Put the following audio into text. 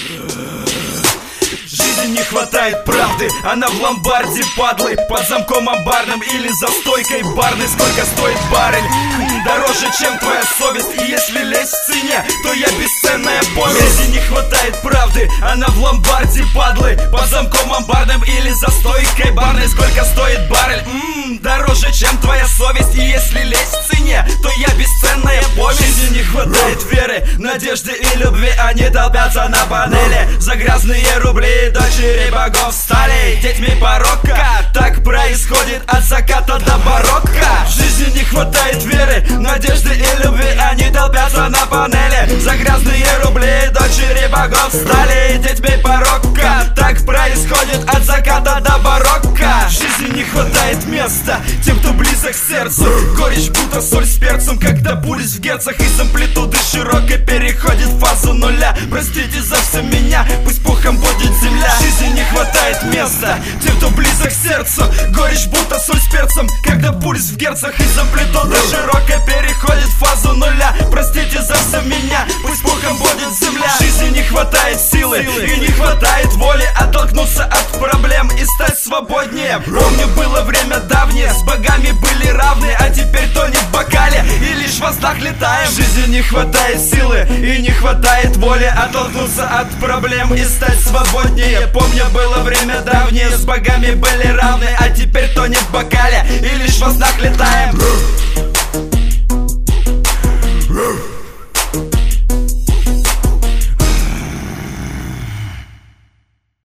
Жизни не хватает правды, она в ломбарде падлы, под замком амбарным или за стойкой барной. Сколько стоит баррель? Дороже, чем твоя совесть. И если лезть в цене, то я бесценная повесть. Жизни не хватает правды, она в ломбарде падлы, под замком амбарным или за стойкой барной. Сколько стоит баррель? Дороже, чем твоя совесть. И если лезть в цене, то я бесценная повесть. Жизни не хватает веры, надежды и любви, они долбятся на панели за грязные рубли. Дочери богов стали детьми порока. Так происходит от заката до барокко. В жизни не хватает веры, надежды и любви, они долбятся на панели за грязные рубли. Дочери богов стали детьми порока. Так происходит от заката до барокко. В жизни не хватает места тем, кто близок к сердцу. Горечь будто соль с перцем, когда пульс в герцах из амплитуды широкой переходит в фазу нуля. Простите за все меня, пусть пухом будет земля. В жизни не хватает места тем, кто близок к сердцу. Горечь будто соль с перцем, когда пульс в герцах из амплитуды широкой переходит в фазу нуля. Простите за все меня, пусть пухом будет земля. В жизни не хватает силы и не хватает воли оттолкнуться от проблем и стать свободнее. Помню, было время давнее, с богами были равны, а теперь тонет в бокале и лишь в воздах летаем. В жизни не хватает силы и не хватает воли оттолкнуться от проблем и стать свободнее. Помню, было время давнее, с богами были равны, а теперь тонет в бокале и лишь в воздах летаем.